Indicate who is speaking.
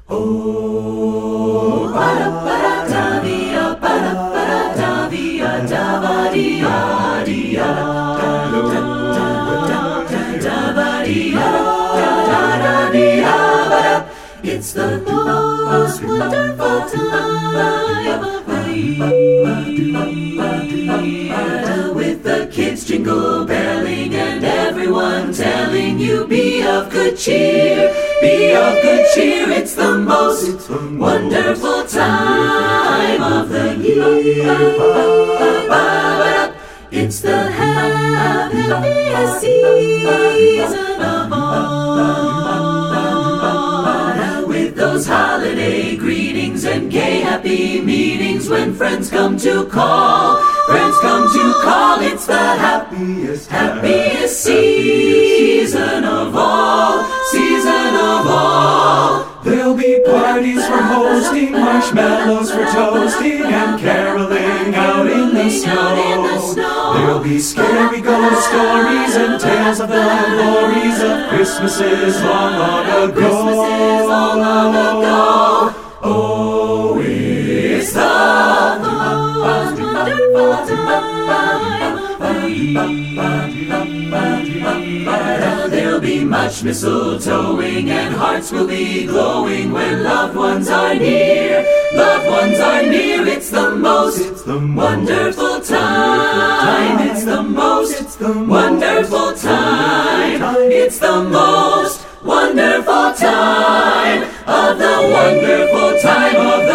Speaker 1: Oh, ba-da-ba-da-da-via, ba-da-ba-da-da-via, da-ba-dee-ya-dee-ya, da-da-da-dee-ya-da-da-dee-ya-ba-da. It's the most wonderful time of the year, with the kids jingle belling and everyone telling you be of good cheer, be of good cheer. It's the most wonderful time of the year. It's the happiest season of all, with those holiday greetings and gay happy meetings when friends come to call. Friends come to call. It's the happiest season of all, season of all.
Speaker 2: There'll be parties for hosting, marshmallows for toasting, and caroling out in the snow. There'll be scary ghost stories and tales of the glories of Christmases long, long ago. Oh, it's the most wonderful time of the year.
Speaker 1: There'll be much mistletoeing and hearts will be glowing when loved ones are near. Loved ones are near. It's the most wonderful time. It's the most wonderful time. It's the most wonderful time of the wonderful time of